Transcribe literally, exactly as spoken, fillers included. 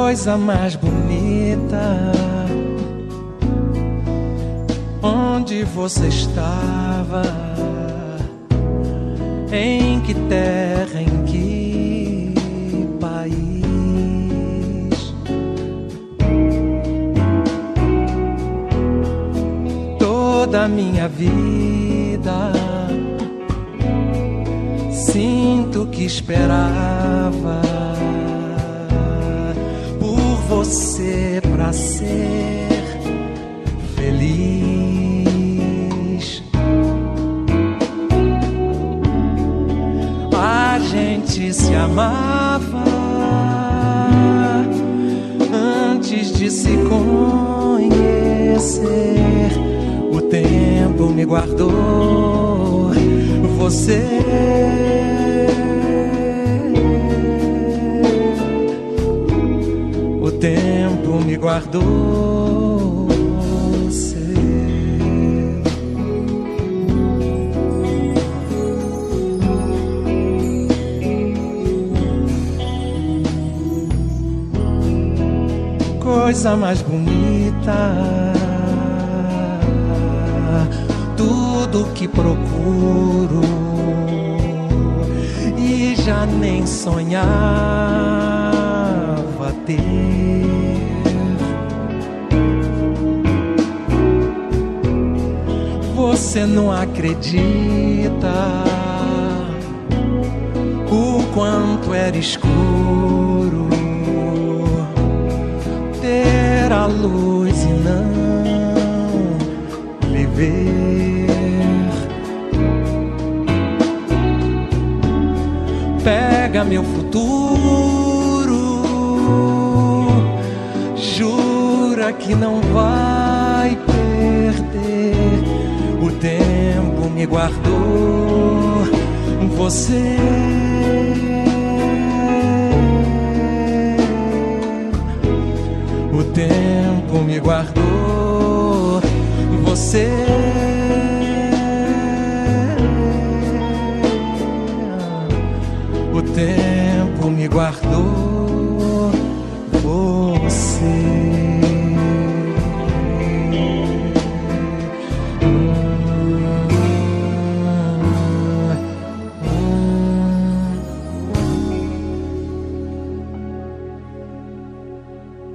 coisa mais bonita. Onde você estava? Em que terra, em que país? Toda a minha vida sinto que esperava por você pra ser feliz. A gente se amava antes de se conhecer. O tempo me guardou você. O tempo me guardou você. Coisa mais bonita, tudo que procuro e já nem sonhava ter. Você não acredita o quanto era escuro ter a luz e não lhe ver. Pega meu futuro, jura que não vai perder. O tempo me guardou você. O tempo me guardou